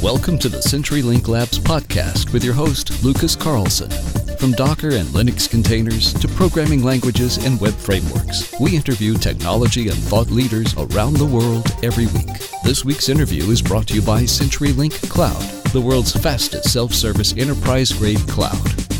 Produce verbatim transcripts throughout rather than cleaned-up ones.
Welcome to the CenturyLink Labs podcast with your host, Lucas Carlson. From Docker and Linux containers to programming languages and web frameworks, we interview technology and thought leaders around the world every week. This week's interview is brought to you by CenturyLink Cloud, the world's fastest self-service enterprise-grade cloud.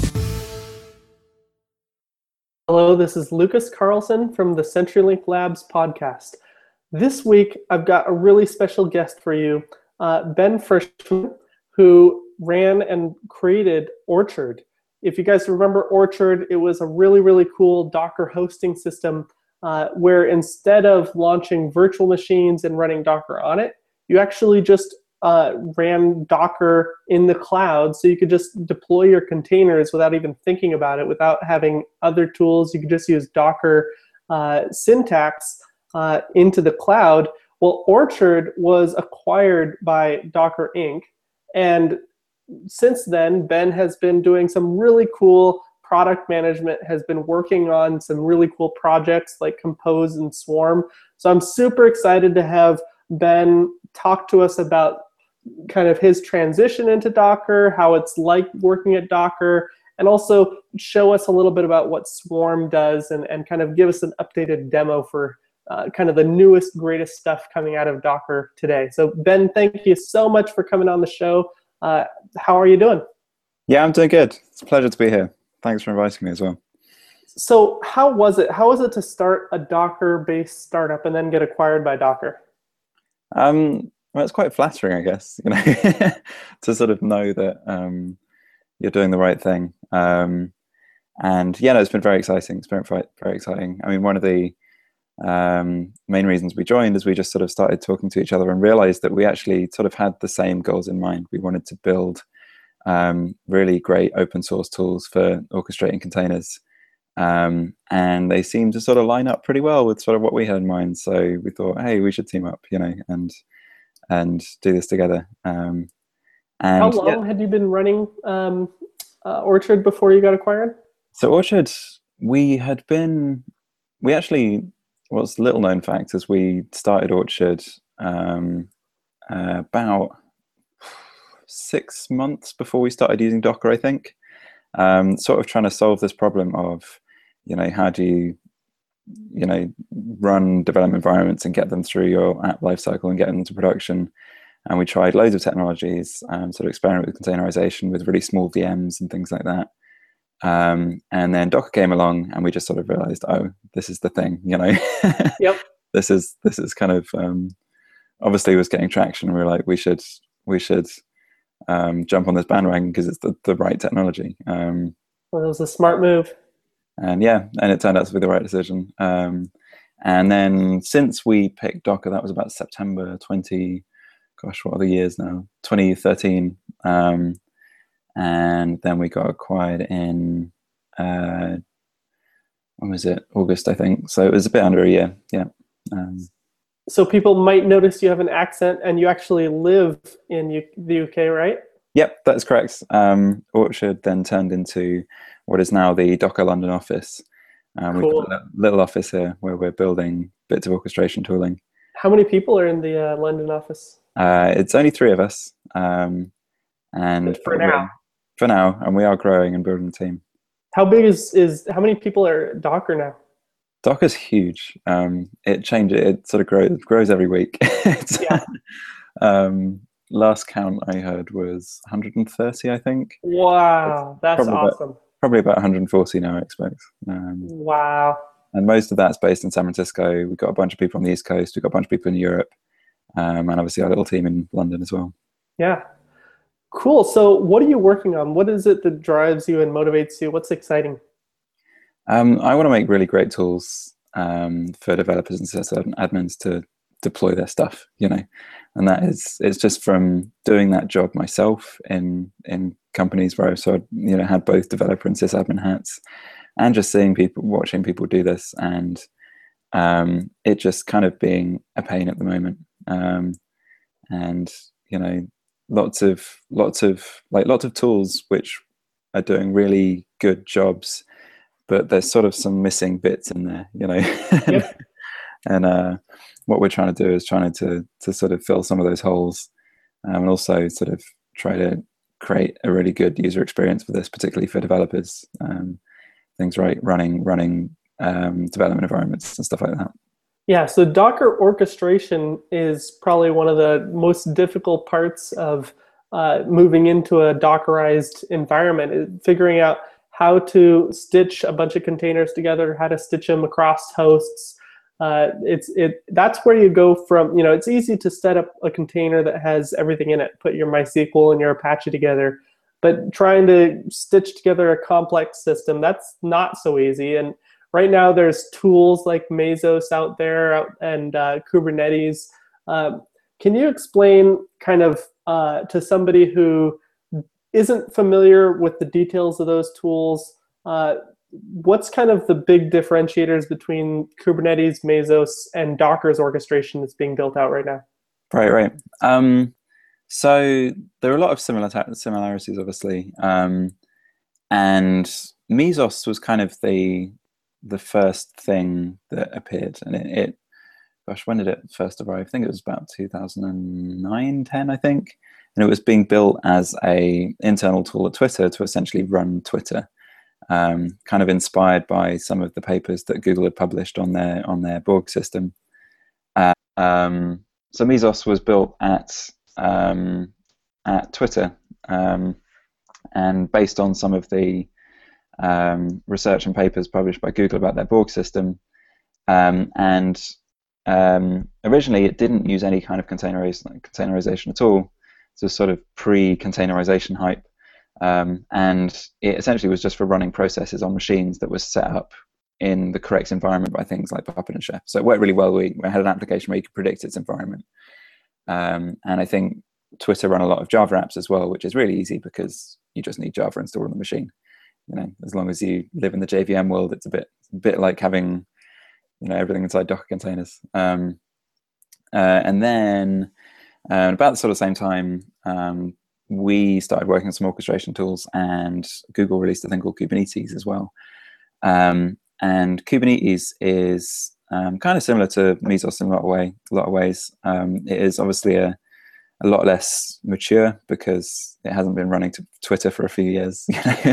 Hello, this is Lucas Carlson from the CenturyLink Labs podcast. This week, I've got a really special guest for you, uh, Ben Frischman, who ran and created Orchard. If you guys remember Orchard, it was a really, really cool Docker hosting system uh, where instead of launching virtual machines and running Docker on it, you actually just uh, ran Docker in the cloud, so you could just deploy your containers without even thinking about it, without having other tools. You could just use Docker uh, syntax uh, into the cloud. Well, Orchard was acquired by Docker Incorporated, and since then, Ben has been doing some really cool product management, has been working on some really cool projects like Compose and Swarm. So I'm super excited to have Ben talk to us about kind of his transition into Docker, how it's like working at Docker, and also show us a little bit about what Swarm does and, and kind of give us an updated demo for uh, kind of the newest, greatest stuff coming out of Docker today. So Ben, thank you so much for coming on the show. Uh, how are you doing? Yeah, I'm doing good. It's a pleasure to be here. Thanks for inviting me as well. So how was it? How was it to start a Docker-based startup and then get acquired by Docker? Um, well, it's quite flattering, I guess, you know, to sort of know that um, you're doing the right thing. Um, and yeah, no, it's been very exciting. It's been very, very exciting. I mean, one of the um, main reasons we joined is we just sort of started talking to each other and realized that we actually sort of had the same goals in mind. We wanted to build um, really great open source tools for orchestrating containers. Um, and they seemed to sort of line up pretty well with sort of what we had in mind. So we thought, hey, we should team up, you know, and and do this together. Um, and How long yeah. had you been running um, uh, Orchard before you got acquired? So Orchard, we had been, we actually, what's little known fact is we started Orchard um, uh, about six months before we started using Docker, I think. Um, sort of trying to solve this problem of, you know, how do you, you know, run development environments and get them through your app lifecycle and get them into production. And we tried loads of technologies, um, sort of experiment with containerization with really small V Ms and things like that. Um, and then Docker came along, and we just sort of realized, oh, this is the thing, you know. Yep. This is this is kind of um, obviously was getting traction. And we were like, we should we should um, jump on this bandwagon because it's the, the right technology. Um, well, it was a smart move. And yeah, and it turned out to be the right decision. Um, and then since we picked Docker, that was about September twenty. Gosh, what are the years now? twenty thirteen. Um, and then we got acquired in uh, when was it? August, I think. So it was a bit under a year. Yeah. Um, so people might notice you have an accent, and you actually live in U- the U K, right? Yep, that's correct. Um, Orchard then turned into what is now the Docker London office. Um, cool. We've got a little office here where we're building bits of orchestration tooling. How many people are in the uh, London office? Uh, it's only three of us. Um, and for now. For now, and we are growing and building a team. How big is, is how many people are at Docker now? Docker's huge. Um, it changes. It sort of grows grows every week. Yeah. um, last count I heard was one hundred thirty, I think. Wow, it's that's probably awesome. About, probably about one hundred forty now, I expect. Um, wow. And most of that's based in San Francisco. We've got a bunch of people on the East Coast. We've got a bunch of people in Europe, um, and obviously our little team in London as well. Yeah. Cool. So what are you working on? What is it that drives you and motivates you? What's exciting? Um, I want to make really great tools um, for developers and admins to deploy their stuff, you know, and that is, it's just from doing that job myself in in companies where I've sort of, you know, had both developer and sysadmin hats, and just seeing people, watching people do this, and um, it just kind of being a pain at the moment. Um, and, you know, lots of, lots of, like lots of tools which are doing really good jobs, but there's sort of some missing bits in there, you know. Yep. And uh, what we're trying to do is trying to to sort of fill some of those holes um, and also sort of try to create a really good user experience for this, particularly for developers. Um, things right, running running um, development environments and stuff like that. Yeah, so Docker orchestration is probably one of the most difficult parts of uh, moving into a Dockerized environment, figuring out how to stitch a bunch of containers together, how to stitch them across hosts. Uh, it's it that's where you go from, you know, it's easy to set up a container that has everything in it, put your MySQL and your Apache together, but trying to stitch together a complex system, that's not so easy. And right now there's tools like Mesos out there and uh, Kubernetes. Uh, can you explain kind of uh, to somebody who isn't familiar with the details of those tools, uh, what's kind of the big differentiators between Kubernetes, Mesos, and Docker's orchestration that's being built out right now? Right, right. Um, so there are a lot of similar similarities, obviously. Um, and Mesos was kind of the the first thing that appeared. And it, it, gosh, when did it first arrive? I think it was about two thousand nine, ten, I think. And it was being built as a internal tool at Twitter to essentially run Twitter. Um, kind of inspired by some of the papers that Google had published on their on their Borg system. Uh, um, so Mesos was built at um, at Twitter, um, and based on some of the um, research and papers published by Google about their Borg system. Um, and um, originally, it didn't use any kind of containerization, containerization at all. So sort of pre-containerization hype. Um, and it essentially was just for running processes on machines that was set up in the correct environment by things like Puppet and Chef. So it worked really well. We, we had an application where you could predict its environment. Um, and I think Twitter run a lot of Java apps as well, which is really easy because you just need Java installed on the machine. You know, as long as you live in the J V M world, it's a bit, a bit like having, you know, everything inside Docker containers. Um, uh, and then uh, about the sort of same time, um, we started working on some orchestration tools, and Google released a thing called Kubernetes as well. Um, and Kubernetes is um, kind of similar to Mesos in a lot of way, a lot of ways. Um, it is obviously a, a lot less mature because it hasn't been running to Twitter for a few years,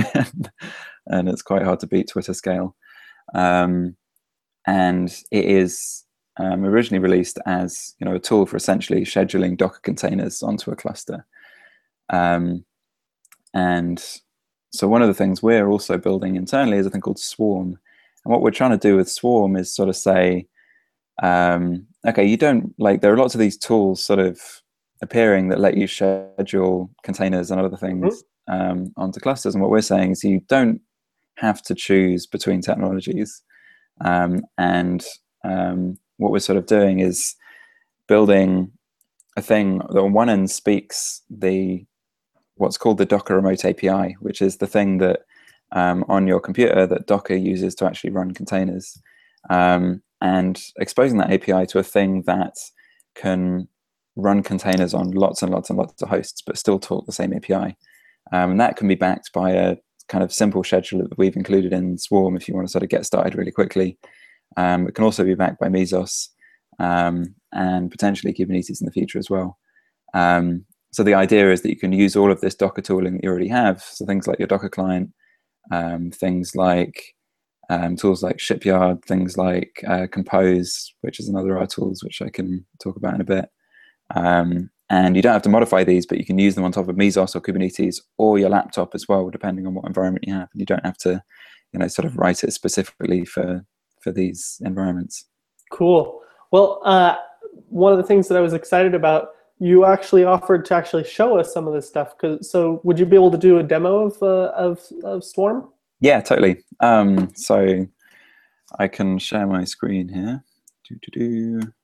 and it's quite hard to beat Twitter scale. Um, and it is um, originally released as, you know, a tool for essentially scheduling Docker containers onto a cluster. Um, and so one of the things we're also building internally is a thing called Swarm. And what we're trying to do with Swarm is sort of say, um, okay, you don't, like, there are lots of these tools sort of appearing that let you schedule containers and other things um, onto clusters. And what we're saying is you don't have to choose between technologies. Um, and um, what we're sort of doing is building a thing that on one end speaks the what's called the Docker Remote A P I, which is the thing that um, on your computer that Docker uses to actually run containers, um, and exposing that A P I to a thing that can run containers on lots and lots and lots of hosts, but still talk the same A P I. Um, and that can be backed by a kind of simple scheduler that we've included in Swarm if you want to sort of get started really quickly. Um, it can also be backed by Mesos um, and potentially Kubernetes in the future as well. Um, so the idea is that you can use all of this Docker tooling that you already have. So things like your Docker client, um, things like um, tools like Shipyard, things like uh, Compose, which is another of our tools, which I can talk about in a bit. Um, and you don't have to modify these, but you can use them on top of Mesos or Kubernetes or your laptop as well, depending on what environment you have. And you don't have to, you know, sort of write it specifically for, for these environments. Cool. Well, uh, one of the things that I was excited about, you actually offered to actually show us some of this stuff. Cause, so would you be able to do a demo of, uh, of, of Swarm? Yeah, totally. Um, so I can share my screen here. Doo-doo-doo.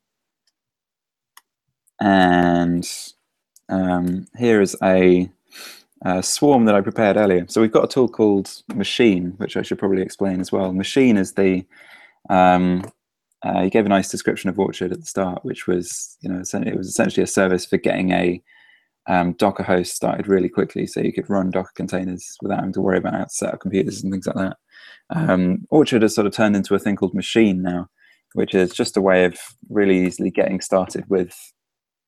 And um, here is a, a Swarm that I prepared earlier. So we've got a tool called Machine, which I should probably explain as well. Machine is the, um, uh, you gave a nice description of Orchard at the start, which was, you know, it was essentially a service for getting a um, Docker host started really quickly, so you could run Docker containers without having to worry about how to set up computers and things like that. Um, Orchard has sort of turned into a thing called Machine now, which is just a way of really easily getting started with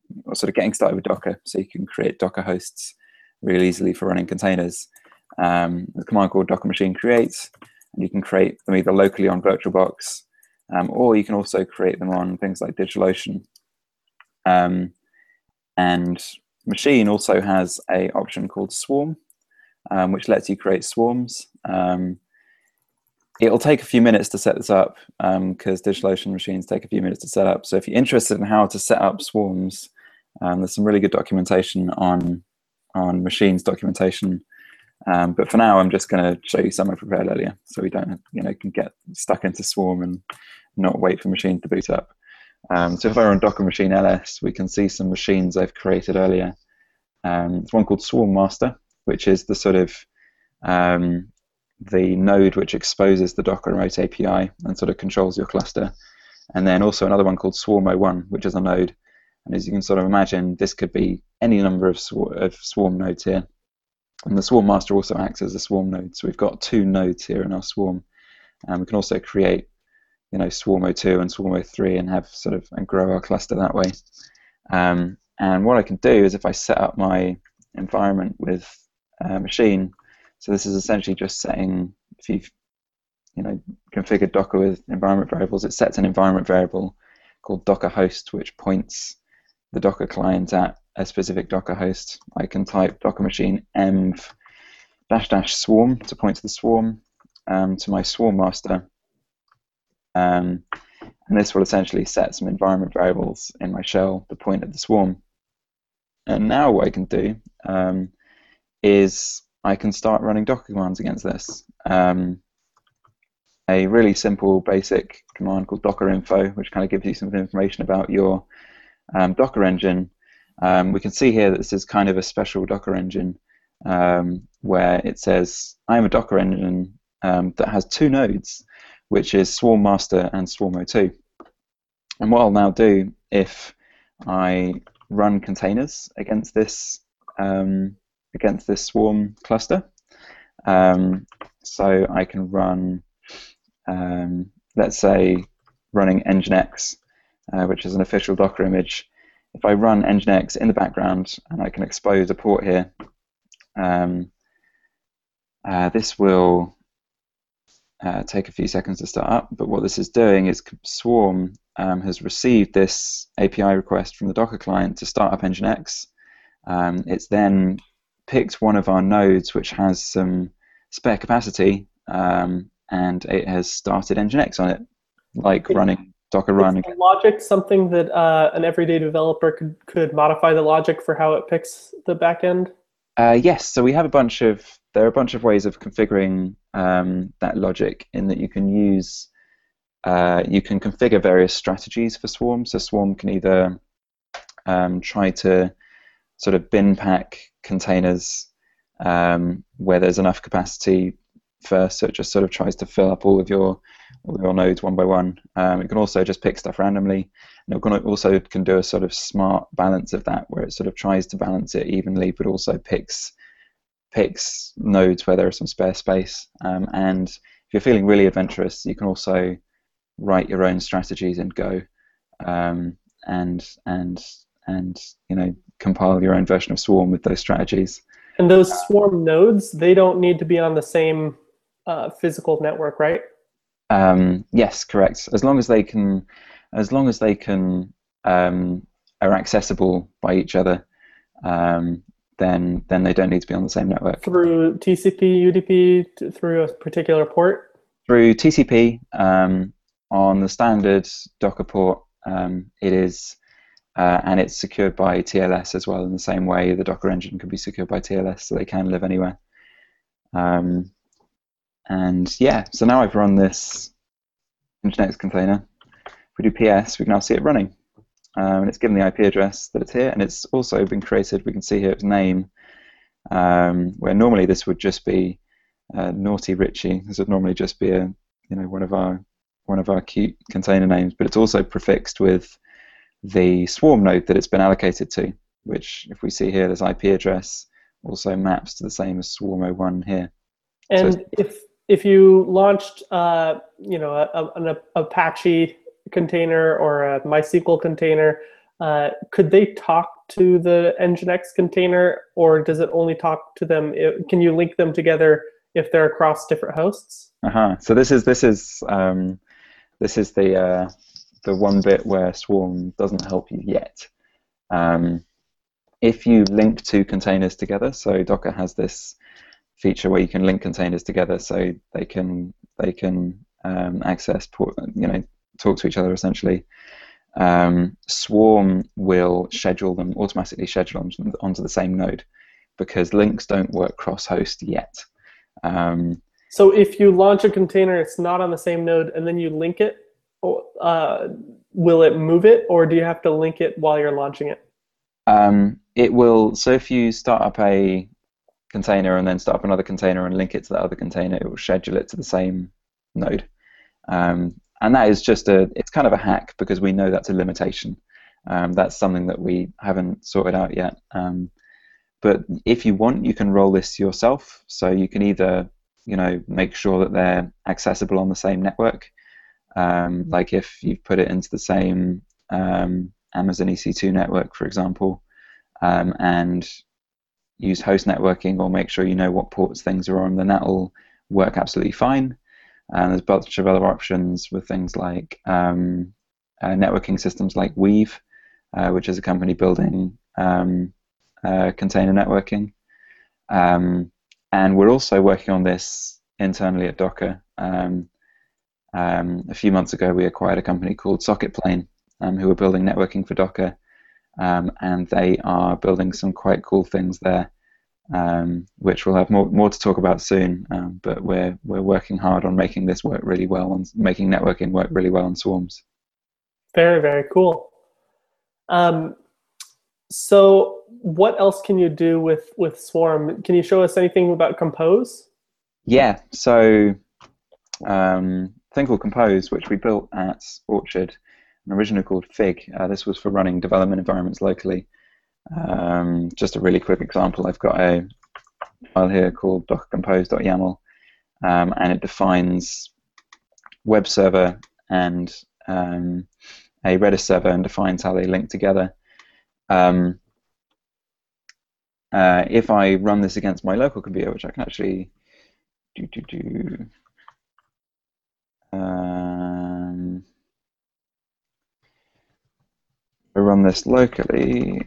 or sort of getting started with Docker, so you can create Docker hosts really easily for running containers. Um, the command called Docker machine create, and you can create them either locally on VirtualBox, um, or you can also create them on things like DigitalOcean. Um, and Machine also has a option called Swarm, um, which lets you create swarms. Um, it'll take a few minutes to set this up because um, DigitalOcean machines take a few minutes to set up. So if you're interested in how to set up swarms, um, there's some really good documentation on on Machine's documentation. Um, but for now, I'm just going to show you some I prepared earlier, so we don't, you know, can get stuck into Swarm and not wait for Machine to boot up. Um, so if I run Docker machine ls, we can see some machines I've created earlier. Um, there's one called Swarm Master, which is the sort of um, the node which exposes the Docker Remote A P I and sort of controls your cluster. And then also another one called Swarm oh one, which is a node. And as you can sort of imagine, this could be any number of, sw of Swarm nodes here. And the Swarm Master also acts as a Swarm node. So we've got two nodes here in our Swarm. And we can also create, you know, Swarm oh two and Swarm oh three and have sort of and grow our cluster that way. Um, and what I can do is if I set up my environment with uh, Machine, so this is essentially just setting, if you've, you know, configured Docker with environment variables, it sets an environment variable called Docker host, which points the Docker client at a specific Docker host. I can type Docker machine env dash dash swarm to point to the swarm, um, to my Swarm Master. Um, and this will essentially set some environment variables in my shell to point at the swarm. And now what I can do um, is I can start running Docker commands against this. Um, a really simple, basic command called docker info, which kind of gives you some information about your um, Docker engine. Um, we can see here that this is kind of a special Docker engine um, where it says, I'm a Docker engine um, that has two nodes, which is Swarm Master and Swarm oh two. And what I'll now do if I run containers against this um, against this Swarm cluster, um, so I can run, um, let's say, running Nginx, uh, which is an official Docker image. If I run Nginx in the background and I can expose a port here, um, uh, this will Uh, take a few seconds to start up, but what this is doing is Swarm um, has received this A P I request from the Docker client to start up Nginx. Um, it's then picked one of our nodes which has some spare capacity, um, and it has started Nginx on it, like it, running Docker run. Is the logic something that uh, an everyday developer could, could modify the logic for how it picks the backend? Uh, yes, so we have a bunch of, there are a bunch of ways of configuring um, that logic in that you can use, uh, you can configure various strategies for Swarm. So Swarm can either um, try to sort of bin pack containers um, where there's enough capacity first, so it just sort of tries to fill up all of your all of your nodes one by one. Um, it can also just pick stuff randomly. And it can also can do a sort of smart balance of that, where it sort of tries to balance it evenly, but also picks picks nodes where there is some spare space. Um, and if you're feeling really adventurous, you can also write your own strategies in Go, um, and and and you know compile your own version of Swarm with those strategies. And those Swarm nodes, they don't need to be on the same uh, physical network, right? Um, yes, correct. As long as they can, as long as they can um, are accessible by each other, um, then then they don't need to be on the same network. Through T C P, U D P, through a particular port? Through T C P, um, on the standard Docker port, um, it is, uh, and it's secured by T L S as well. In the same way, the Docker engine can be secured by T L S, so they can live anywhere. Um, and yeah, so now I've run this Nginx container. If we do P S, we can now see it running. Um, and it's given the I P address that it's here, and it's also been created. We can see here its name, um, where normally this would just be uh, Naughty Richie. This would normally just be a, you know, one of our one of our cute container names. But it's also prefixed with the Swarm node that it's been allocated to, which, if we see here, this I P address also maps to the same as Swarm oh one here. And so if if you launched, uh, you know, a, a, an Apache container or a MySQL container, uh, could they talk to the Nginx container, or does it only talk to them? Can you link them together if they're across different hosts? Uh-huh. So this is this is um, this is the uh, the one bit where Swarm doesn't help you yet. Um, if you link two containers together, so Docker has this feature where you can link containers together, so they can they can um, access, you know, talk to each other essentially. Um, Swarm will schedule them automatically, schedule them onto the same node, because links don't work cross-host yet. Um, so if you launch a container, it's not on the same node, and then you link it, uh, will it move it, or do you have to link it while you're launching it? Um, it will. So if you start up a container and then start up another container and link it to that other container, it will schedule it to the same node. Um, and that is just a, it's kind of a hack, because we know that's a limitation. Um, that's something that we haven't sorted out yet. Um, but if you want, you can roll this yourself. So you can either, you know, make sure that they're accessible on the same network. Um, like if you put it into the same um, Amazon E C two network, for example, um, and use host networking, or make sure you know what ports things are on, then that will work absolutely fine. And there's a bunch of other options with things like um, uh, networking systems like Weave, uh, which is a company building um, uh, container networking. Um, and we're also working on this internally at Docker. Um, um, a few months ago, we acquired a company called SocketPlane, um, who are building networking for Docker. Um, and they are building some quite cool things there, um, which we'll have more more to talk about soon. Um, but we're we're working hard on making this work really well, on making networking work really well on Swarms. Very, very cool. Um, so what else can you do with with Swarm? Can you show us anything about Compose? Yeah. So um, a thing called Compose, which we built at Orchard, an original called Fig. Uh, this was for running development environments locally. Um, just a really quick example, I've got a file here called docker compose dot yaml, um, and it defines web server and um, a Redis server, and defines how they link together. Um, uh, if I run this against my local computer, which I can actually do, do, do, um, I run this locally,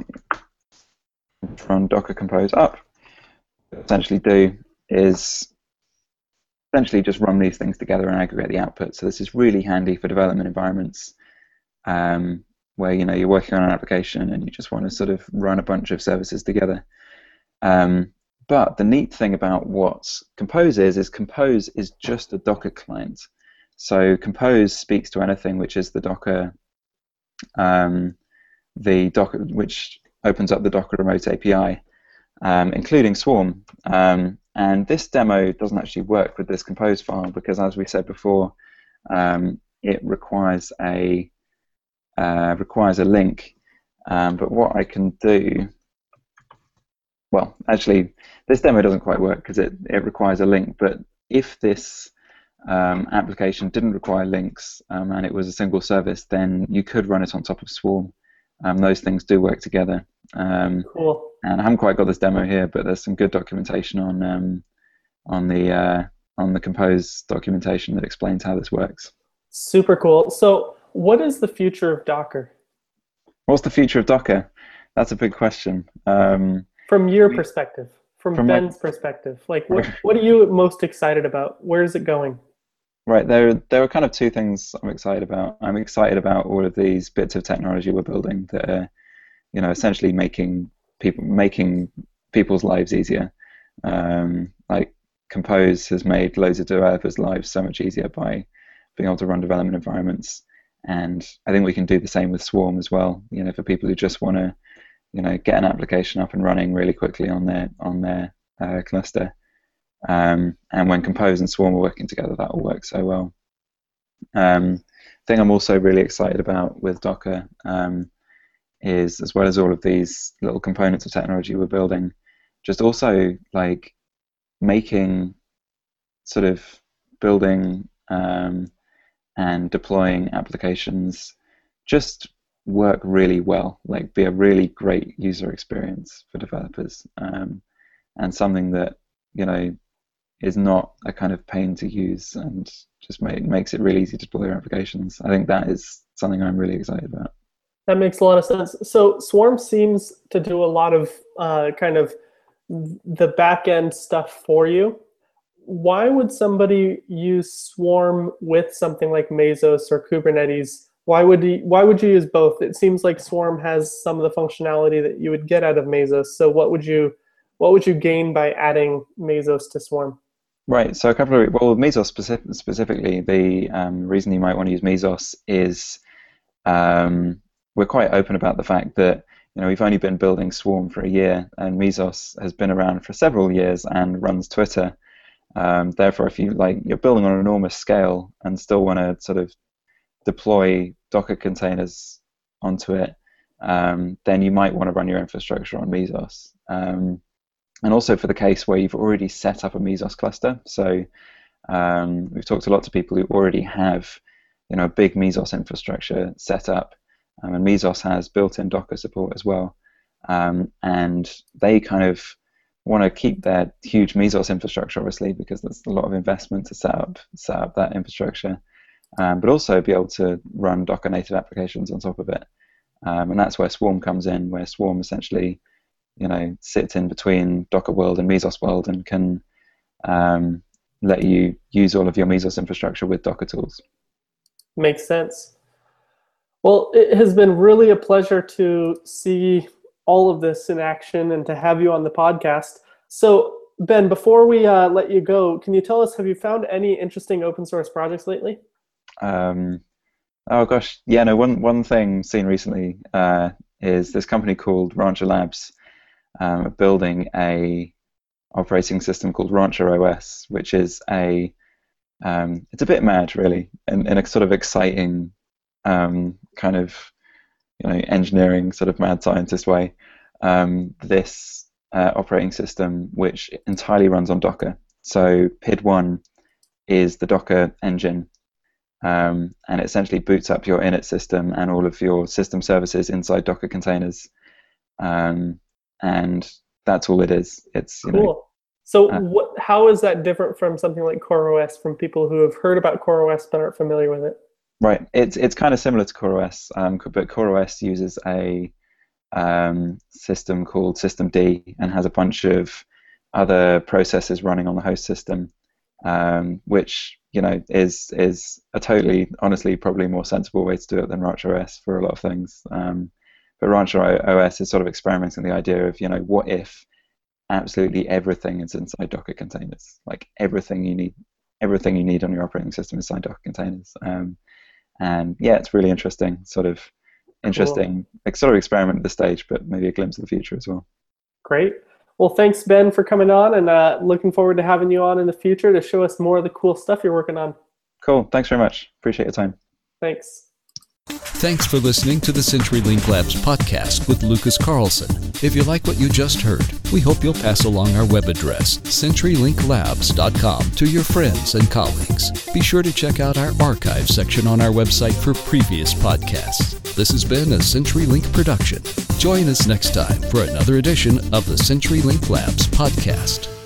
run docker compose up. What I essentially do is essentially just run these things together and aggregate the output. So this is really handy for development environments um, where, you know, you're working on an application and you just want to sort of run a bunch of services together. Um, but the neat thing about what Compose is, is Compose is just a Docker client. So Compose speaks to anything which is the Docker, um, the Docker, which opens up the Docker Remote A P I, um, including Swarm. Um, and this demo doesn't actually work with this Compose file, because, as we said before, um, it requires a uh, requires a link. Um, but what I can do, well, actually, this demo doesn't quite work because it it requires a link. But if this um, application didn't require links um, and it was a single service, then you could run it on top of Swarm. Um, those things do work together. Um, cool. And I haven't quite got this demo here, but there's some good documentation on um, on the uh, on the Compose documentation that explains how this works. Super cool. So, what is the future of Docker? What's the future of Docker? That's a big question. Um, from your perspective, from, from Ben's my, perspective, like what what are you most excited about? Where is it going? Right, there there are kind of two things I'm excited about. I'm excited about all of these bits of technology we're building that are, you know, essentially making people making people's lives easier. Um, like Compose has made loads of developers' lives so much easier by being able to run development environments, and I think we can do the same with Swarm as well. You know, for people who just want to, you know, get an application up and running really quickly on their on their uh, cluster. Um, and when Compose and Swarm are working together, that will work so well. Um, thing I'm also really excited about with Docker um, is, as well as all of these little components of technology we're building, just also like making, sort of building um, and deploying applications just work really well, like be a really great user experience for developers, um, and something that, you know, is not a kind of pain to use and just make, makes it really easy to deploy your applications. I think that is something I'm really excited about. That makes a lot of sense. So Swarm seems to do a lot of uh, kind of the back-end stuff for you. Why would somebody use Swarm with something like Mesos or Kubernetes? Why would you, why would you use both? It seems like Swarm has some of the functionality that you would get out of Mesos. So what would you what would you gain by adding Mesos to Swarm? Right. So a couple of well, Mesos specific, specifically, the um, reason you might want to use Mesos is um, we're quite open about the fact that, you know, we've only been building Swarm for a year, and Mesos has been around for several years and runs Twitter. Um, therefore, if you like, you're building on an enormous scale and still want to sort of deploy Docker containers onto it, um, then you might want to run your infrastructure on Mesos. Um, and also for the case where you've already set up a Mesos cluster. So um, we've talked a lot to people who already have, you know, a big Mesos infrastructure set up, um, and Mesos has built-in Docker support as well. Um, and they kind of want to keep their huge Mesos infrastructure, obviously, because there's a lot of investment to set up set up that infrastructure. Um, but also be able to run Docker native applications on top of it. Um, and that's where Swarm comes in, where Swarm essentially, you know, sits in between Docker world and Mesos world and can um, let you use all of your Mesos infrastructure with Docker tools. Makes sense. Well, it has been really a pleasure to see all of this in action and to have you on the podcast. So, Ben, before we uh, let you go, can you tell us, have you found any interesting open source projects lately? Um, oh gosh, yeah. No, one one thing seen recently uh, is this company called Rancher Labs um, building a operating system called Rancher O S, which is a um, it's a bit mad, really, in, in a sort of exciting um, kind of, you know, engineering sort of mad scientist way. Um, this uh, operating system, which entirely runs on Docker. So P I D one is the Docker engine. Um, and it essentially boots up your init system and all of your system services inside Docker containers, um, and that's all it is. It's you cool. know. So, uh, what? How is that different from something like CoreOS? From people who have heard about CoreOS but aren't familiar with it. Right. It's it's kind of similar to CoreOS, um, but CoreOS uses a um, system called systemd and has a bunch of other processes running on the host system, um, which, you know, is is a totally, honestly, probably more sensible way to do it than Rancher O S for a lot of things. Um, but Rancher O S is sort of experimenting the idea of, you know, what if absolutely everything is inside Docker containers, like everything you need, everything you need on your operating system is inside Docker containers. Um, and yeah, it's really interesting, sort of interesting, cool. like, sort of experiment at this stage, but maybe a glimpse of the future as well. Great. Well, thanks, Ben, for coming on, and uh, looking forward to having you on in the future to show us more of the cool stuff you're working on. Cool. Thanks very much. Appreciate your time. Thanks. Thanks for listening to the CenturyLink Labs podcast with Lucas Carlson. If you like what you just heard, we hope you'll pass along our web address, century link labs dot com, to your friends and colleagues. Be sure to check out our archive section on our website for previous podcasts. This has been a CenturyLink production. Join us next time for another edition of the CenturyLink Labs podcast.